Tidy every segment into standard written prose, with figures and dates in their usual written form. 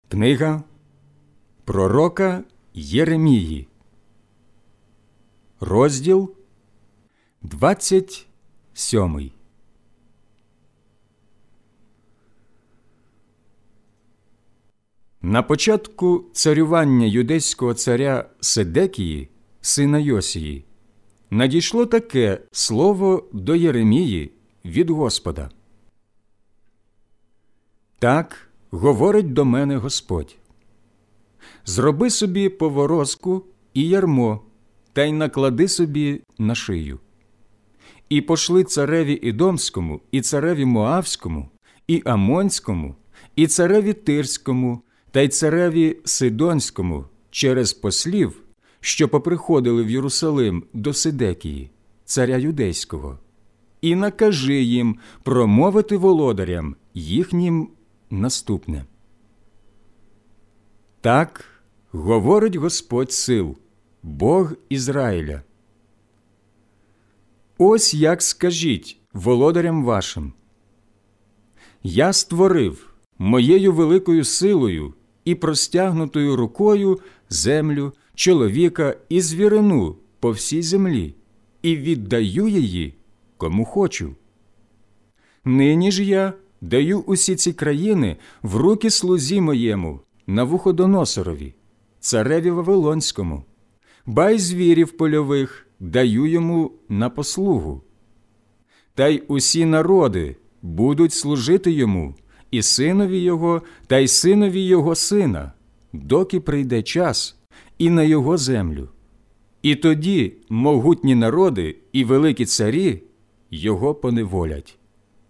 Книга пророка Єремії, розділ 27. На початку царювання юдейського царя Седекії, сина Йосії, надійшло таке слово до Єремії від Господа. Так говорить до мене Господь: зроби собі поворозку і ярмо, та й наклади собі на шию. І пошли цареві Ідомському, і цареві Моавському, і Амонському, і цареві Тирському, та й цареві Сидонському через послів, що поприходили в Єрусалим до Седекії, царя юдейського, і накажи їм промовити володарям їхнім наступне. Так говорить Господь сил, Бог Ізраїля. Ось як скажіть володарям вашим: я створив моєю великою силою і простягнутою рукою землю, чоловіка і звірину по всій землі, і віддаю її кому хочу. Нині ж я даю усі ці країни в руки слузі моєму Навуходоносорові, цареві Вавилонському, ба й звірів польових даю йому на послугу. Та й усі народи будуть служити йому, і синові його, та й синові його сина, доки прийде час, і на його землю. І тоді могутні народи і великі царі його поневолять.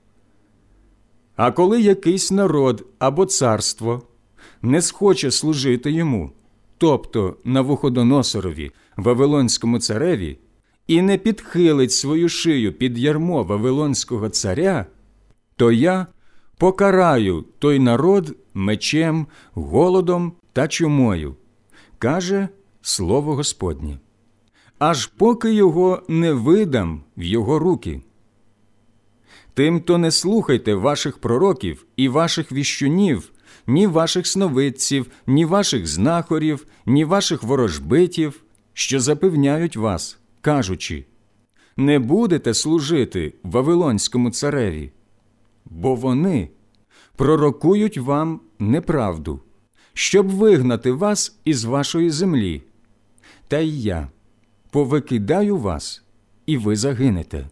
А коли якийсь народ або царство не схоче служити йому, тобто Навуходоносорові, Вавилонському цареві, і не підхилить свою шию під ярмо Вавилонського царя, то я покараю той народ мечем, голодом та чумою, каже слово Господнє, аж поки його не видам в його руки. Тим-то не слухайте ваших пророків і ваших віщунів, ні ваших сновидців, ні ваших знахарів, ні ваших ворожбитів, що запевняють вас, кажучи: не будете служити Вавилонському цареві, бо вони пророкують вам неправду, щоб вигнати вас із вашої землі. Та й я повикидаю вас, і ви загинете.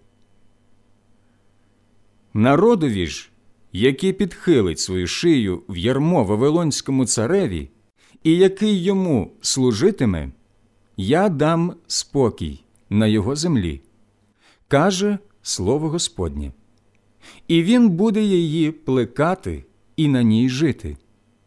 Народові ж, який підхилить свою шию в ярмо Вавилонському цареві, і який йому служитиме, я дам спокій на його землі, каже слово Господнє. І він буде її плекати і на ній жити.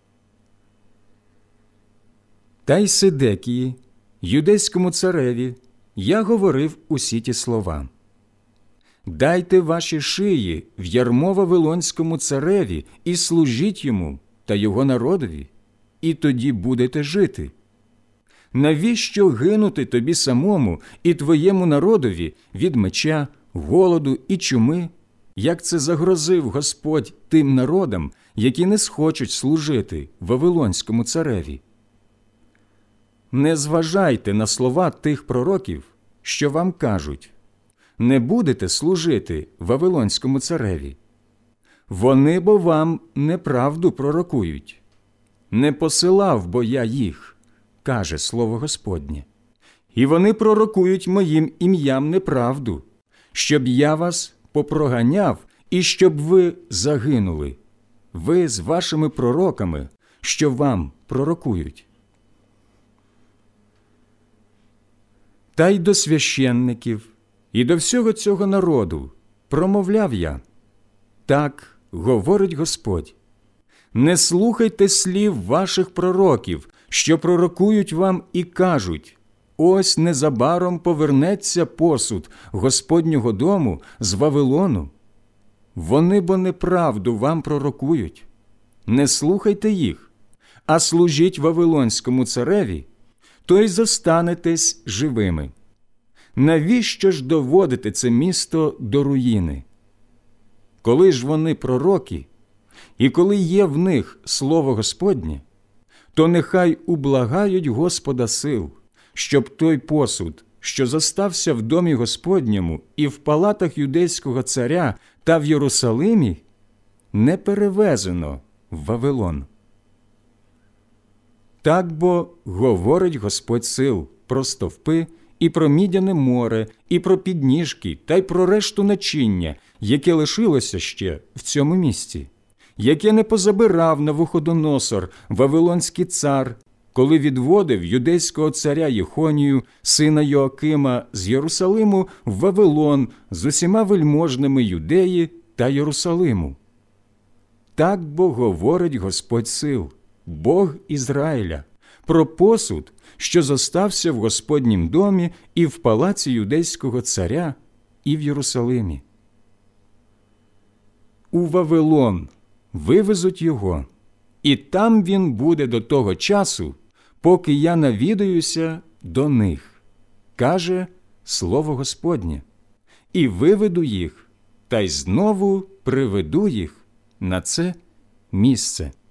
Та й Седекії, юдейському цареві, я говорив усі ті слова: дайте ваші шиї в ярмо Вавилонському цареві і служіть йому та його народові, і тоді будете жити. Навіщо гинути тобі самому і твоєму народові від меча, голоду і чуми, як це загрозив Господь тим народам, які не схочуть служити Вавилонському цареві? Не зважайте на слова тих пророків, що вам кажуть: не будете служити Вавилонському цареві. Вони бо вам неправду пророкують. Не посилав бо я їх, каже слово Господнє. І вони пророкують моїм ім'ям неправду, щоб я вас попроганяв і щоб ви загинули, ви з вашими пророками, що вам пророкують. Та й до священників, і до всього цього народу промовляв я: так говорить Господь, не слухайте слів ваших пророків, що пророкують вам і кажуть: ось незабаром повернеться посуд Господнього дому з Вавилону. Вони бо неправду вам пророкують. Не слухайте їх, а служіть Вавилонському цареві, то й зостанетесь живими. Навіщо ж доводити це місто до руїни? Коли ж вони пророки, і коли є в них слово Господнє, то нехай ублагають Господа сил, щоб той посуд, що зостався в домі Господньому і в палатах юдейського царя та в Єрусалимі, не перевезено в Вавилон. Так бо говорить Господь сил про стовпи і про мідяне море, і про підніжки, та й про решту начиння, яке лишилося ще в цьому місці, яке не позабирав Навуходоносор, вавилонський цар, коли відводив юдейського царя Єхонію, сина Йоакима, з Єрусалиму в Вавилон з усіма вельможними Юдеї та Єрусалиму. Так бо говорить Господь сил, Бог Ізраїля, про посуд, що зостався в Господнім домі і в палаці юдейського царя, і в Єрусалимі. У Вавилон вивезуть його, і там він буде до того часу, поки я навідаюся до них, каже слово Господнє, і виведу їх, та й знову приведу їх на це місце.